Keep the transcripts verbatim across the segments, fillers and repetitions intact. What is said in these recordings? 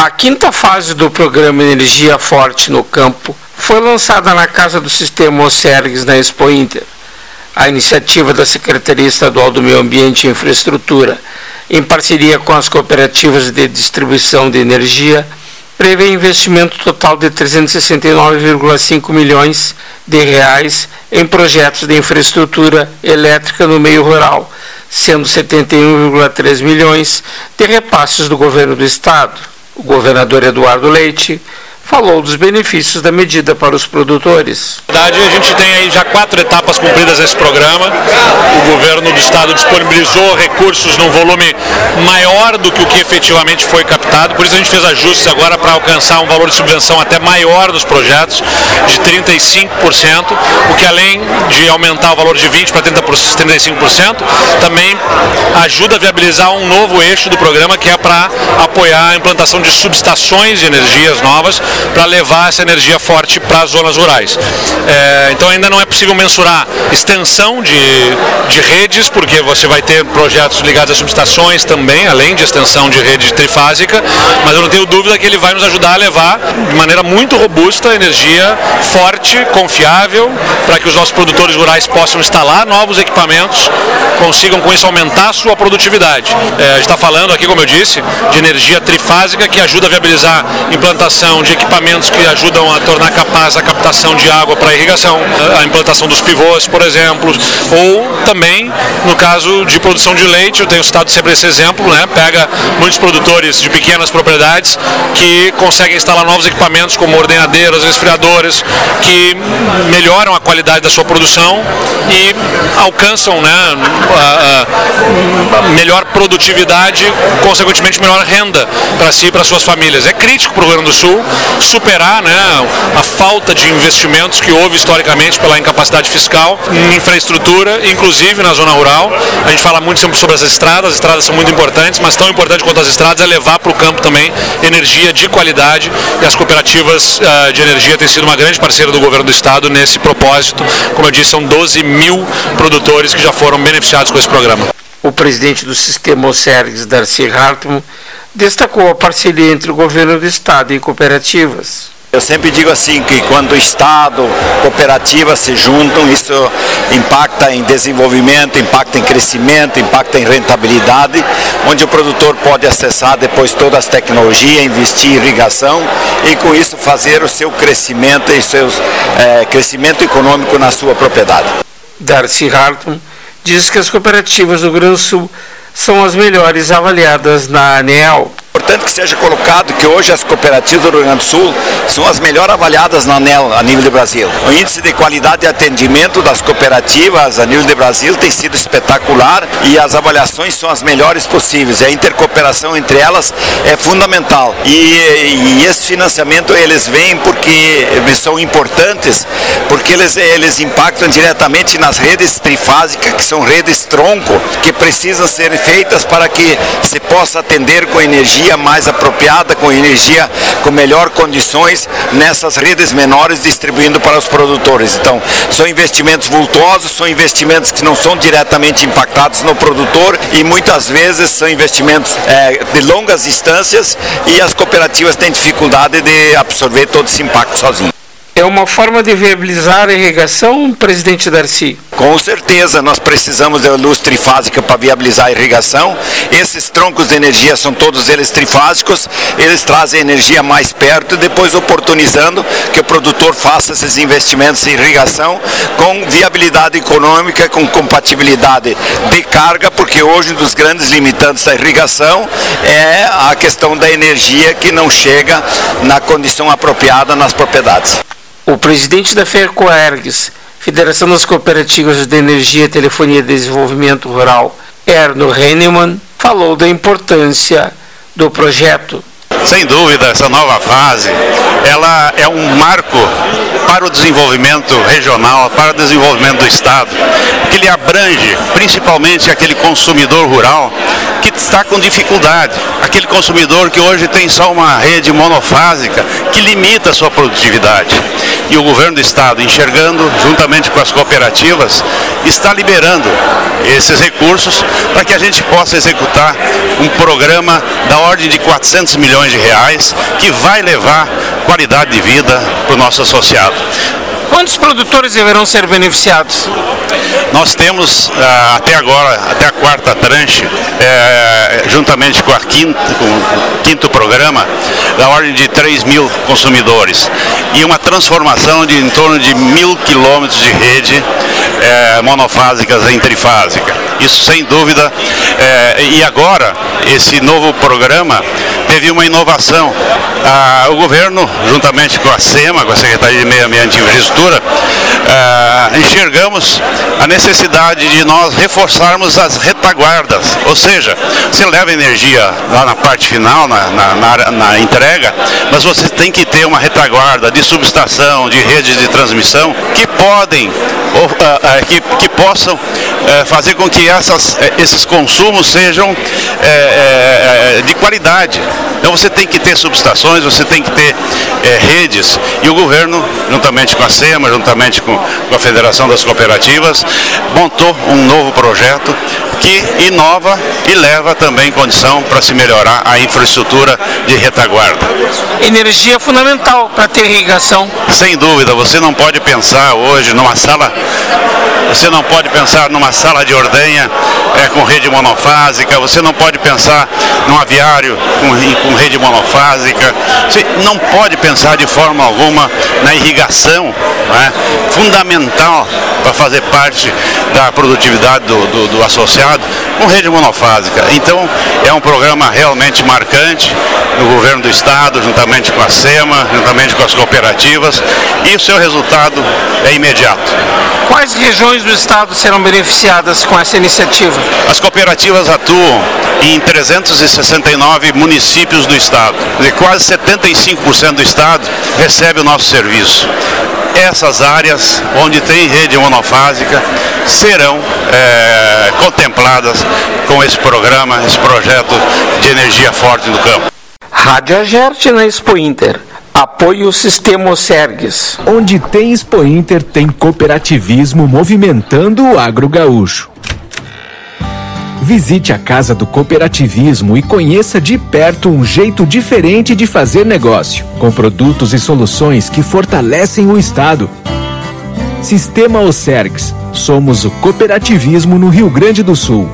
A quinta fase do programa Energia Forte no Campo foi lançada na Casa do Sistema Ocergs, na Expo Inter. A iniciativa da Secretaria Estadual do Meio Ambiente e Infraestrutura, em parceria com as cooperativas de distribuição de energia, prevê investimento total de trezentos e sessenta e nove vírgula cinco milhões de reais em projetos de infraestrutura elétrica no meio rural, sendo setenta e um vírgula três milhões de repasses do governo do estado. O governador Eduardo Leite falou dos benefícios da medida para os produtores. Na verdade, a gente tem aí já quatro etapas cumpridas nesse programa. O governo do estado disponibilizou recursos num volume maior do que o que efetivamente foi captado, por isso a gente fez ajustes agora para alcançar um valor de subvenção até maior dos projetos, de trinta e cinco por cento, o que além de aumentar o valor de vinte por cento para trinta e cinco por cento, também ajuda a viabilizar um novo eixo do programa, que é para apoiar a implantação de subestações de energias novas, para levar essa energia forte para as zonas rurais. É, então ainda não é possível mensurar extensão de, de redes, porque você vai ter projetos ligados a subestações também, além de extensão de rede trifásica, mas eu não tenho dúvida que ele vai nos ajudar a levar de maneira muito robusta energia forte, confiável, para que os nossos produtores rurais possam instalar novos equipamentos, consigam com isso aumentar a sua produtividade. É, a gente está falando aqui, como eu disse, de energia trifásica que ajuda a viabilizar a implantação de equipamentos que ajudam a tornar capaz a captação de água para irrigação, a implantação dos pivôs, por exemplo, ou também no caso de produção de leite. Eu tenho citado sempre esse exemplo, né? Pega muitos produtores de pequenas propriedades que conseguem instalar novos equipamentos como ordenhadeiras, resfriadores, que melhoram a qualidade da sua produção e alcançam, né, a, a melhor produtividade, consequentemente melhor renda para si e para suas famílias. É crítico para o Rio Grande do Sul superar, né, a falta de investimentos que houve historicamente pela incapacidade fiscal em infraestrutura, inclusive na zona rural. A gente fala muito sobre as estradas, as estradas são muito importantes, mas tão importante quanto as estradas é levar para o campo também energia de qualidade, e as cooperativas uh, de energia têm sido uma grande parceira do governo do estado nesse propósito. Como eu disse, são doze mil produtores que já foram beneficiados com esse programa. O presidente do Sistema Ocergs, Darcy Hartmann, destacou a parceria entre o governo do estado e cooperativas. Eu sempre digo assim, que quando o Estado, cooperativas se juntam, isso impacta em desenvolvimento, impacta em crescimento, impacta em rentabilidade, onde o produtor pode acessar depois todas as tecnologias, investir em irrigação e com isso fazer o seu crescimento e seu é, crescimento econômico na sua propriedade. Darcy Hartmann diz que as cooperativas do Rio Grande do Sul são as melhores avaliadas na ANEEL. É importante que seja colocado que hoje as cooperativas do Rio Grande do Sul são as melhor avaliadas na ANEEL a nível do Brasil. O índice de qualidade de atendimento das cooperativas a nível do Brasil tem sido espetacular e as avaliações são as melhores possíveis. E a intercooperação entre elas é fundamental. E, e esse financiamento eles vêm porque eles são importantes, porque eles, eles impactam diretamente nas redes trifásicas, que são redes tronco, que precisam ser feitas para que se possa atender com energia mais apropriada, com energia com melhor condições nessas redes menores, distribuindo para os produtores. Então, são investimentos vultosos, são investimentos que não são diretamente impactados no produtor e muitas vezes são investimentos é, de longas distâncias e as cooperativas têm dificuldade de absorver todo esse impacto sozinho. É uma forma de viabilizar a irrigação, presidente Darcy? Com certeza, nós precisamos de luz trifásica para viabilizar a irrigação. Esses troncos de energia são todos eles trifásicos, eles trazem energia mais perto e depois oportunizando que o produtor faça esses investimentos em irrigação com viabilidade econômica, com compatibilidade de carga, porque hoje um dos grandes limitantes da irrigação é a questão da energia que não chega na condição apropriada nas propriedades. O presidente da FECOERGS, Federação das Cooperativas de Energia, Telefonia e Desenvolvimento Rural, Erno Hennemann, falou da importância do projeto. Sem dúvida, essa nova fase, ela é um marco para o desenvolvimento regional, para o desenvolvimento do Estado. Ele abrange principalmente aquele consumidor rural que está com dificuldade, aquele consumidor que hoje tem só uma rede monofásica que limita a sua produtividade. E o governo do Estado, enxergando juntamente com as cooperativas, está liberando esses recursos para que a gente possa executar um programa da ordem de quatrocentos milhões de de reais, que vai levar qualidade de vida para o nosso associado. Quantos produtores deverão ser beneficiados? Nós temos ah, até agora, até a quarta tranche, eh, juntamente com, a quinta, com o quinto programa, da ordem de três mil consumidores e uma transformação de em torno de mil quilômetros de rede eh, monofásicas em trifásica. Isso sem dúvida. Eh, e agora, esse novo programa teve uma inovação. Ah, o governo, juntamente com a SEMA, com a Secretaria de Meio Ambiente e Infraestrutura, ah, enxergamos a necessidade de nós reforçarmos as retaguardas, ou seja, você leva energia lá na parte final, na, na, na, na entrega, mas você tem que ter uma retaguarda de subestação, de redes de transmissão, que podem, ou, ah, ah, que, que possam ah, fazer com que essas, esses consumos sejam eh, eh, de qualidade. Então você tem que ter subestações, você tem que ter eh, redes, e o governo, juntamente com a SEMA, juntamente com, com a Federação das Cooperativas, montou um novo projeto que inova e leva também condição para se melhorar a infraestrutura de retaguarda. Energia é fundamental para ter irrigação. Sem dúvida, você não pode pensar hoje numa sala, você não pode pensar numa sala de ordenha é, com rede monofásica, você não pode pensar num aviário com, com rede monofásica, você não pode pensar de forma alguma na irrigação, né, fundamental para fazer parte da produtividade do, do, do associado, com rede monofásica. Então, é um programa realmente marcante no governo do estado, juntamente com a SEMA, juntamente com as cooperativas, e o seu resultado é imediato. Quais regiões do estado serão beneficiadas com essa iniciativa? As cooperativas atuam em trezentos e sessenta e nove municípios do estado. E quase setenta e cinco por cento do estado recebe o nosso serviço. Essas áreas onde tem rede monofásica serão é, contempladas com esse programa, esse projeto de energia forte do campo. Rádio Agerte na Expo Inter. Apoio o Sistema Osergues. Onde tem Expo Inter, tem cooperativismo movimentando o agro gaúcho. Visite a Casa do Cooperativismo e conheça de perto um jeito diferente de fazer negócio, com produtos e soluções que fortalecem o Estado. Sistema Osergues. Somos o cooperativismo no Rio Grande do Sul.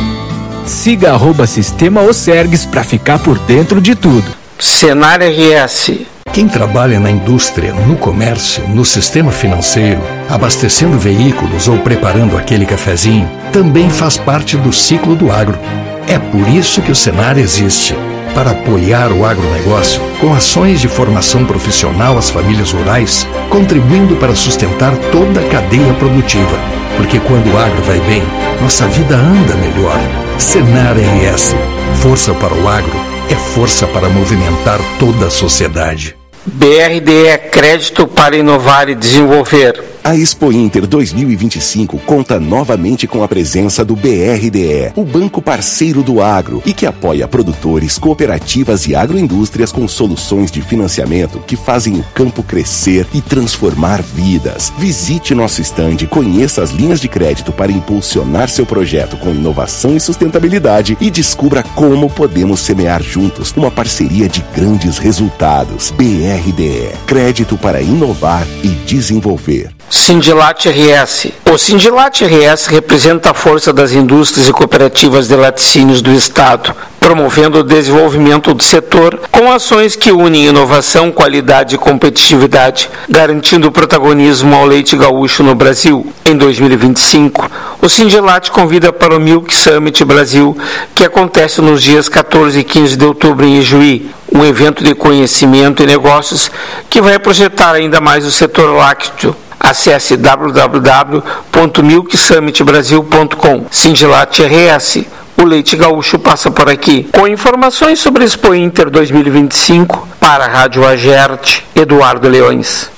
Siga arroba Sistema Osergues para ficar por dentro de tudo. Senar R S. Quem trabalha na indústria, no comércio, no sistema financeiro, abastecendo veículos ou preparando aquele cafezinho, também faz parte do ciclo do agro. É por isso que o Senar existe, para apoiar o agronegócio com ações de formação profissional às famílias rurais, contribuindo para sustentar toda a cadeia produtiva. Porque quando o agro vai bem, nossa vida anda melhor. Senar R S. Força para o agro é força para movimentar toda a sociedade. B R D E Crédito para inovar e desenvolver. A Expo Inter dois mil e vinte e cinco conta novamente com a presença do B R D E, o banco parceiro do agro e que apoia produtores, cooperativas e agroindústrias com soluções de financiamento que fazem o campo crescer e transformar vidas. Visite nosso estande, conheça as linhas de crédito para impulsionar seu projeto com inovação e sustentabilidade e descubra como podemos semear juntos uma parceria de grandes resultados. B R D E, crédito para inovar e desenvolver. Sindilat R S. O Sindilat R S representa a força das indústrias e cooperativas de laticínios do Estado, promovendo o desenvolvimento do setor com ações que unem inovação, qualidade e competitividade, garantindo o protagonismo ao leite gaúcho no Brasil. Em dois mil e vinte e cinco, o Sindilat convida para o Milk Summit Brasil, que acontece nos dias quatorze e quinze de outubro em Ijuí, um evento de conhecimento e negócios que vai projetar ainda mais o setor lácteo. Acesse w w w ponto milk summit brasil ponto com. Sindilat R S. O leite gaúcho passa por aqui. Com informações sobre Expo Inter dois mil e vinte e cinco, para a Rádio Agerte, Eduardo Leões.